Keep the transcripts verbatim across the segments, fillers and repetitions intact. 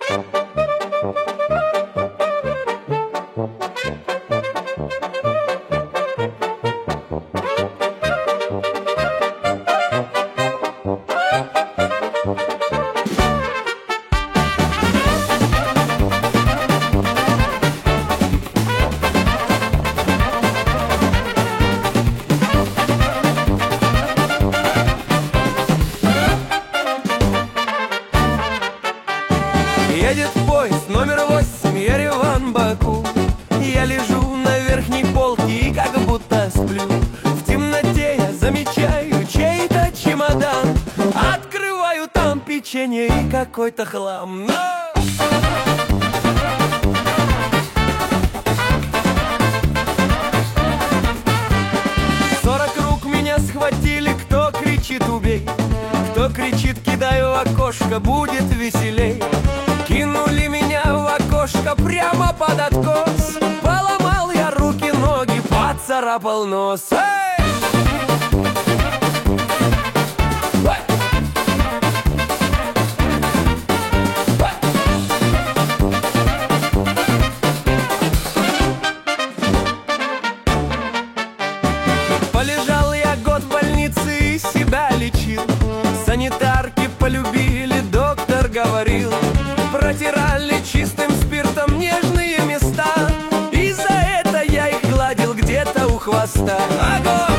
Едет поезд номер восемь, Ереван-Баку. Я лежу на верхней полке и как будто сплю. В темноте я замечаю чей-то чемодан. Открываю там печенье и какой-то хлам. Но... Сорок рук меня схватили, кто кричит «убей», кто кричит «кидаю в окошко, будет веселей». Кинули меня в окошко прямо под откос. Поломал я руки, ноги, поцарапал нос. Эй! Полежал я год в больнице и себя лечил. Санитарки полюбили, доктор говорил. Протирали чистым спиртом нежные места, и за это я их гладил где-то у хвоста. Огонь!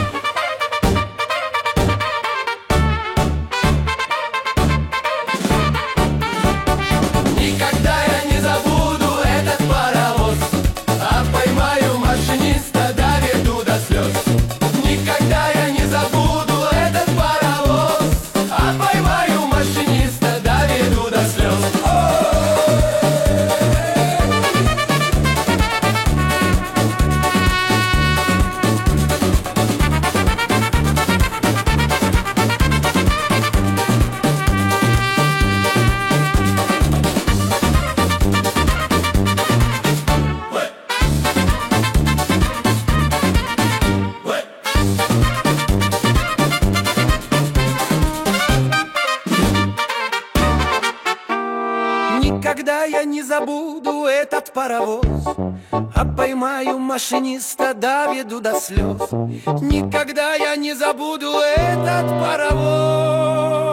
Никогда я не забуду этот паровоз, а поймаю машиниста, доведу до слез. Никогда я не забуду этот паровоз, а поймаю машиниста, доведу до слез. Никогда я не забуду этот паровоз, а поймаю машиниста, доведу до слез. Никогда я не забуду этот паровоз.